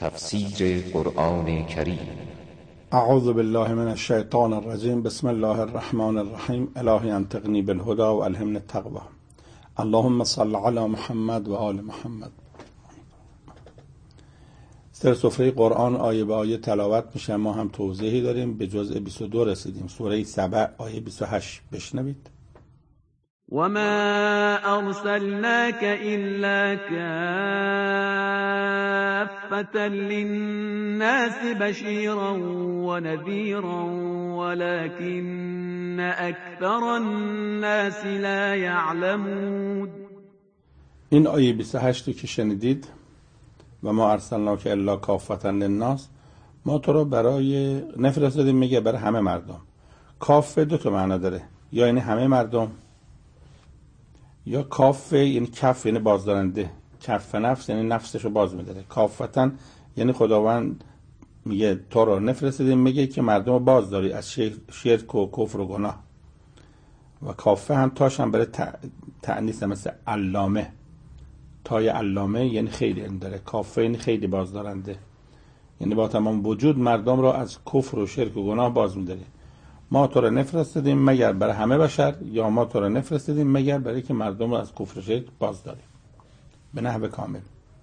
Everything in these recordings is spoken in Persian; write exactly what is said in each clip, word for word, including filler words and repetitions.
تفسیر قرآن کریم. اعوذ بالله من الشیطان الرجیم. بسم الله الرحمن الرحیم. الهی انطقنی بالهدى و الهمنی التقوی. اللهم صل علی محمد و آل محمد. سر سفره قرآن آیه به آیه تلاوت میشه. ما هم توضیحی داریم. به جزء بیست و دو رسیدیم. سوره سبع آیه بیست و هشت بشنوید. وما أرسلناك إلا كافة للناس بشيرا ونذيرا ولكن أكثر الناس لا يعلمون. این آیه بیست و هشت که شنیدید، و ما ارسلناک الا کافة للناس، ما تو رو برای نفرستادیم، میگه برای همه مردم. کافه دو تا معنا داره، یا یعنی همه مردم، یا کافه یعنی کف یعنی بازدارنده. کف نفس یعنی نفسشو باز میداره. کافتن یعنی خداوند میگه تو رو نفرستادیم، میگه که مردم رو باز داری از شرک و کفر و گناه. و کافه هم تاش هم برای تأنیث، مثل علامه. تای علامه یعنی خیلی این داره. کافه یعنی خیلی بازدارنده، یعنی با تمام وجود مردم رو از کفر و شرک و گناه باز میداره. ما تو رو نفرستادیم مگر برای همه بشر، یا ما تو رو نفرستادیم مگر برای که مردم رو از کفر و شرک باز داریم به نحو کامل.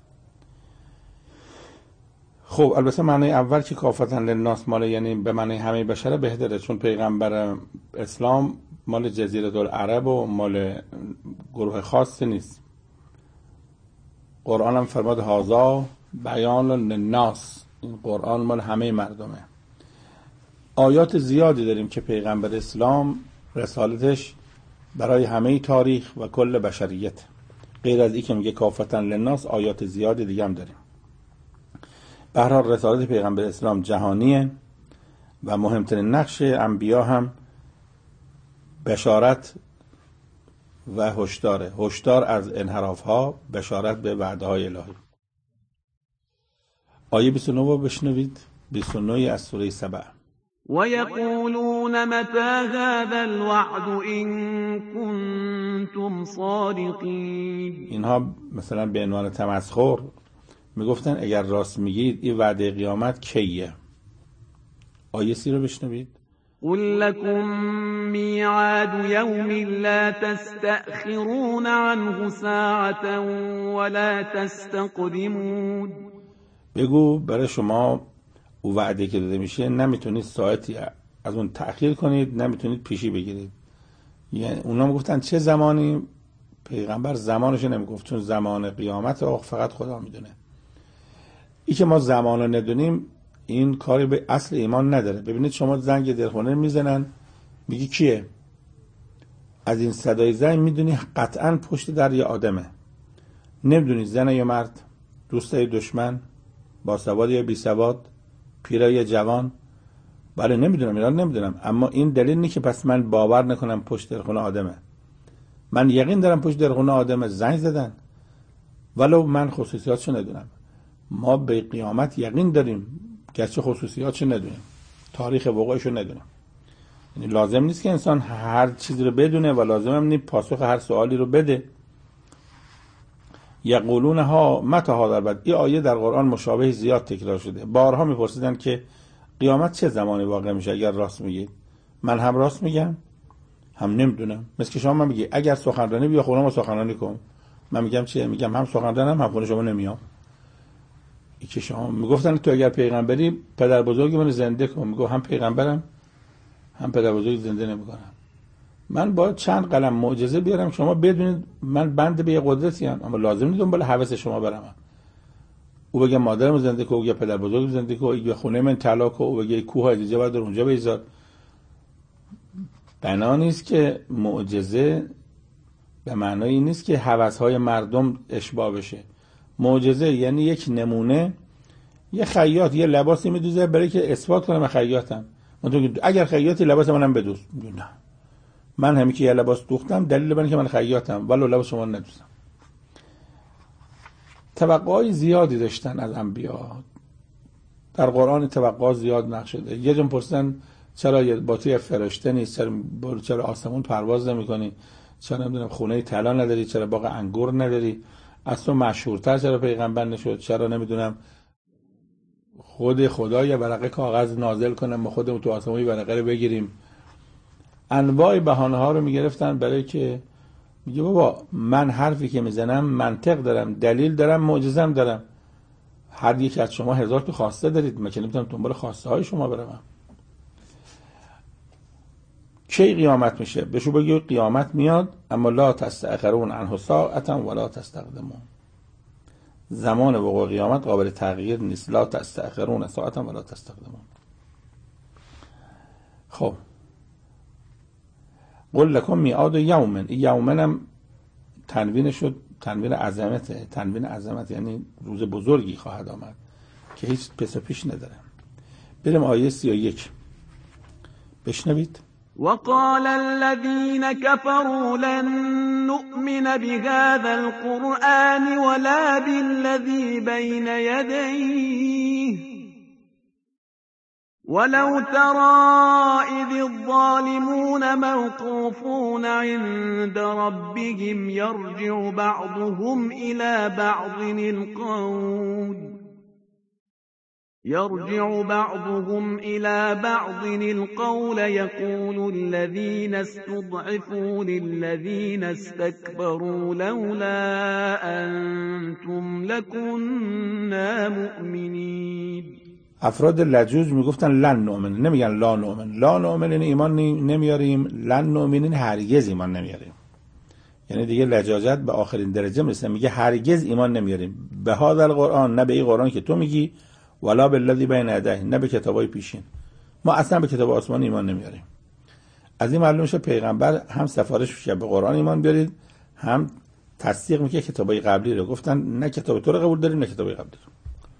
خب البته معنی اول که کافة للناس مال یعنی به معنی همه بشر بهتره، چون پیغمبر اسلام مال جزیره العرب و مال گروه خاصی نیست. قرآن هم فرماد هذا بیان للناس، این قرآن مال همه مردمه. آیات زیادی داریم که پیغمبر اسلام رسالتش برای همه تاریخ و کل بشریت. غیر از این که میگه کافة للناس، آیات زیادی دیگه هم داریم. به هر حال رسالت پیغمبر اسلام جهانیه و مهمترین نقش انبیا هم بشارت و هشداره. هشدار از انحراف‌ها، بشارت به وعده‌های الهی. آیه بیست و نه بشنوید. بیست و نه از سوره سبع. ويقولون متى هذا الوعد إن كنتم صادقين. اینها مثلا به عنوان تمسخر میگفتن اگر راست میگید این وعده قیامت کیه؟ آیه سی رو بشنوید. قل لكم ميعاد يوم لا تستأخرون عنه ساعة ولا تستقدمون. بگو برای شما او وعده که داده میشه نمیتونید ساعتی از اون تأخیر کنید، نمیتونید پیشی بگیرید. یعنی اونا میگفتن چه زمانی؟ پیغمبر زمانش نمیگفت، چون زمان قیامت رو فقط خدا میدونه. این که ما زمان رو ندونیم این کاری به اصل ایمان نداره. ببینید شما زنگ دلخونه میزنن، میگی کیه؟ از این صدای زنگ میدونی قطعا پشت در یه آدمه. نمیدونی زنه یا مرد، دوسته یا دشمن، باسواد یا بی سواد، پیرا یا جوان. بله نمیدونم، اینا نمیدونم، اما این دلیل نیست که پس من باور نکنم پشت دلخونه آدمه. من یقین دارم پشت دلخونه آدمه زنگ زدن، ولو من خصوصیاتشو ندونم. ما به قیامت یقین داریم گرچه خصوصیاتشو ندونیم، تاریخ وقوعشو ندونیم. یعنی لازم نیست که انسان هر چیزی رو بدونه و لازم هم نیست پاسخ هر سوالی رو بده. یقولون ها متى هذا الوعد. این آیه در قرآن مشابه زیاد تکرار شده. بارها میپرسیدن که قیامت چه زمانی واقع میشه اگر راست میگید. من هم راست میگم هم نمیدونم. مثل که شما من میگی اگر سخنرانی بیا خونه ما سخنرانی کن، من میگم چیه؟ میگم هم سخنرانم هم خونه شما نمیام. این که شما میگفتن تو اگر پیغمبری پدر بزرگ من زنده کن، میگم هم پیغمبرم هم پدر بزرگ زنده نمیکنم. من باید چند قلم معجزه بیارم شما بدونید من بنده به یه قدرتی ام، اما لازم نیست دنبال هوس شما برم. او بگه مادرم زنده کو، او بگه پدر بزرگ زنده کو، او بگه خونه من طلا کو، او بگه کوه اجازه بده اونجا بذار. بنا نیست که معجزه به معنای این نیست که هوس‌های مردم اشباع بشه. معجزه یعنی یک نمونه. یه خیاط یه لباسی میدوزه برای که اثبات کنه من خیاطم. من اگر خیاطی لباس منم بدوز. نه، من همین که یه لباس دوختم دلیل بر اینکه من خیاطم، ولو لباس شما ندوزم. توقعای زیادی داشتن از انبیا. در قرآن توقع زیاد نقش شده. یه جون پرسیدن چرا با توی فرشته نیست، چرا چرا آسمون پرواز نمی‌کنی، چرا نمیدونم خونه طلا نداری، چرا باغ انگور نداری، از تو مشهورتر چرا پیغمبر نشد، چرا نمیدونم خود خدا یه ورقه کاغذ نازل کنه ما خودمون تو آسمون ورقه رو بگیریم. انواع بهانه ها رو میگرفتن برای که میگه بابا من حرفی که میزنم منطق دارم، دلیل دارم، معجزه‌ام دارم. هر یک از شما هزار تا خواسته دارید، من که نمیتونم دنبال خواسته های شما برم. کی قیامت میشه؟ بهشو بگی قیامت میاد، اما لا تستأخرون عنه ساعة ولا تستقدمون. زمان وقوع قیامت قابل تغییر نیست. لا تستأخرون ساعة ولا تستقدمون. خب قل لکم میعاد یوم، یومن هم تنوین شد، تنوین عظمته. تنوین عظمت یعنی روز بزرگی خواهد آمد که هیچ پس و پیش نداره. بریم آیه سی و یک بشنوید. وقال الذين كفروا لن نؤمن بهذا القرآن ولا بالذي بين يديه ولو ترى إذ الظالمون موقوفون عند ربهم يرجع بعضهم إلى بعض القول يرجع بعضهم إلى بعض القول يقول الذين استضعفوا للذين استكبروا لولا أنتم لكنا مؤمنين. افراد لجوج میگفتن لن نؤمن، نمیگن لا نؤمن. لا نؤمن این ایمان نمیاریم، لن نؤمن این هرگز ایمان نمیاریم. یعنی دیگه لجاجت به آخرین درجه میرسه، میگه هرگز ایمان نمیاریم به هذا القرآن، نه به این قرآن که تو میگی، ولا بالذی بین یدیه، نه به کتابای پیشین. ما اصلا به کتاب آسمانی ایمان نمیاریم. از این معلوم میشه پیغمبر هم سفارش میشه به قرآن ایمان بیارید، هم تصدیق میکنه کتابای قبلی رو. گفتن نه کتاب تو رو قبول داریم نه کتابای قبلی رو.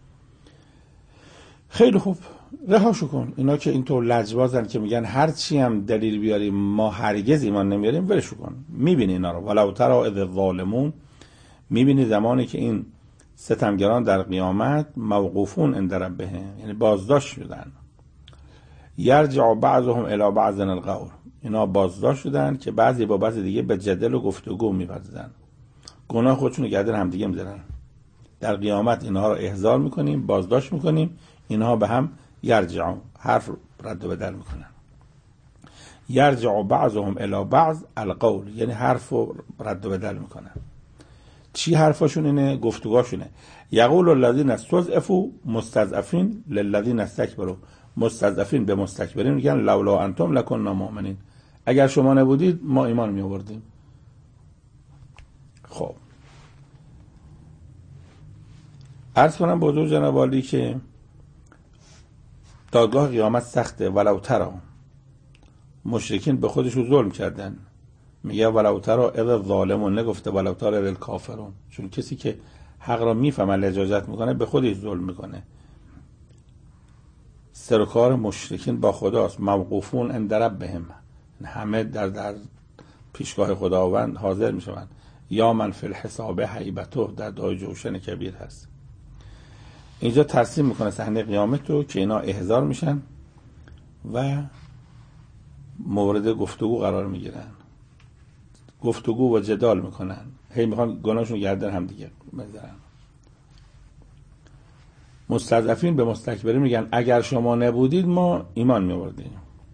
خیلی خوب، رهاشو کن. اینا که اینطور لجبازن که میگن هر چی هم دلیل بیاریم ما هرگز ایمان نمیاریم، ولشو کن. میبینی اینا رو. ولو تری اذ الظالمون، میبینی زمانی که این ستمگران در قیامت موقوفون عند ربهم، یعنی بازداشت شدن. یرجع بعضهم الی بعض القول، اینا بازداشت شدن که بعضی با بعضی دیگه به جدل و گفتگو میپردازن، گناه خودشون رو گردن هم دیگه میذارن. در قیامت اینها رو احضار میکنیم، بازداشت میکنیم، اینها به هم یرجعون، حرف رد و بدل میکنن. یرجع بعضهم الی بعض القول، یعنی حرف رو رد و بدل میکنن. چی حرفاشون اینه؟ گفتگوهاشونه. یقول الذین استضعفوا مستضعفین للذین استکبروا، مستضعفین به مستکبرین میگن لولا انتم لکنا مؤمنین، اگر شما نبودید ما ایمان می آوردیم. خب عرض کنم به حضور جناب عالی که دادگاه قیامت سخته. ولو تری، مشرکین به خودشون ظلم کردن. میگه ولو تری اذ الظالمون، نگفته ولو تری اذ الکافرون، چون کسی که حق را میفهمه لجاجت میکنه به خودش ظلم میکنه. سر و کار مشرکین با خداست. موقوفون عند ربهم، همه در در پیشگاه خداوند حاضر میشوند. یا من فی الحساب هیبته، در دعای جوشن کبیر هست. اینجا ترسیم میکنه صحنه قیامت رو که اینا احضار میشن و مورد گفتگو قرار میگیرن، گفتگو و جدال میکنن، هی میخوان گناهشون گردن هم دیگه بذارن. مستضعفین به مستکبرین میگن اگر شما نبودید ما ایمان میآوردیم.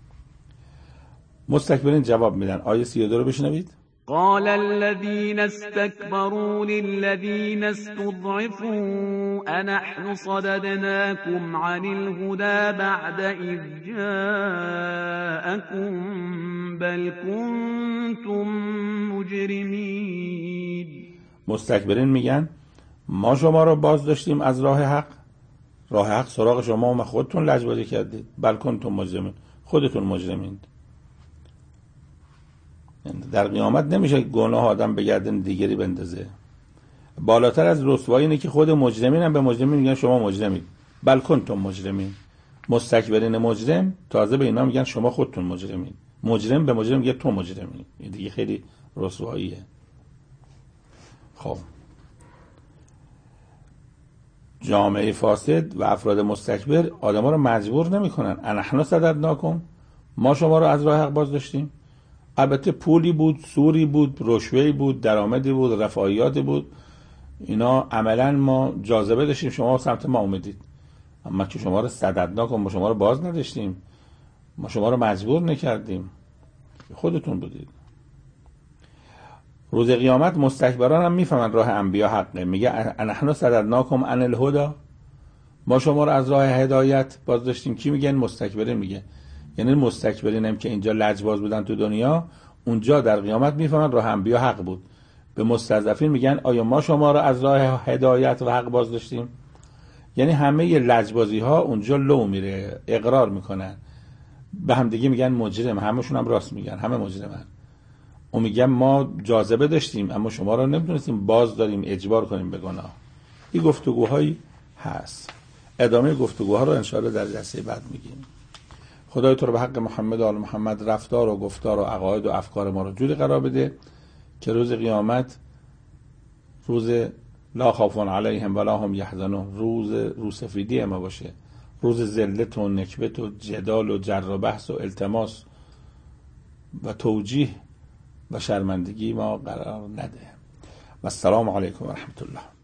مستکبرین جواب میدن. آیه سی و دو رو بشنوید. قال الذين استكبروا للذين استضعفوا أنحن صددناكم عن الهدى بعد إذ جاءكم بل كنتم مجرمين. مستکبرین میگن ما شما رو باز داشتیم از راه حق، راه حق سراغ شما و خودتون لجبازی کردید. بل کنتم مجرمین، خودتون مجرمین. در قیامت نمیشه گناه آدم به گردن دیگری بندازه. بالاتر از رسوایی اینه که خود مجرمین هم به مجرمین میگن شما مجرمین. بل کنتم مجرمین. مستکبرین مجرم تازه به اینا میگن شما خودتون مجرمین. مجرم به مجرم میگه تو مجرمین. این دیگه خیلی رسواییه. خب جامعه فاسد و افراد مستکبر آدما رو مجبور نمیکنن. انحنا صددناکم، ما شما رو از راه حق باز داشتیم. البته پولی بود، سوری بود، رشوه‌ای بود، درآمدی بود، رفاهیاتی بود، اینا عملا ما جاذبه داشتیم شما سمت ما اومدید. ما که شما رو صددناکم، ما شما رو باز نداشتیم، ما شما رو مجبور نکردیم، خودتون بودید. روز قیامت مستکبران هم میفهمن راه انبیا حقه، میگه نحن صددناکم عن الهدی، ما شما رو از راه هدایت باز داشتیم. کی میگن؟ مستکبرین میگه. یعنی مستکبرین هم که اینجا لجباز بودن تو دنیا، اونجا در قیامت میفهمن راه انبیا حق بود. به مستضعفین میگن آیا ما شما رو از راه هدایت و حق باز داشتیم؟ یعنی همه لجبازی ها اونجا لو میره، اقرار میکنن، به هم دیگه میگن مجرم، همشون هم راست میگن، همه مجرمن. اون میگن ما جاذبه داشتیم اما شما رو نمیتونستیم باز داریم اجبار کنیم به گناه. این گفتگوهایی هست. ادامه گفتگوها رو انشاءالله در جلسه بعد میگیم. خدای تو رو به حق محمد و آل محمد رفتار و گفتار و عقاید و افکار ما رو جوری قرار بده که روز قیامت روز لا خوف علیهم ولا هم یحزنون، روز روسفیدی ما باشه، روز ذلت و نکبت و جدال و جر و بحث و التماس و توجیه و شرمندگی ما قرار نده. و السلام علیکم و رحمت الله.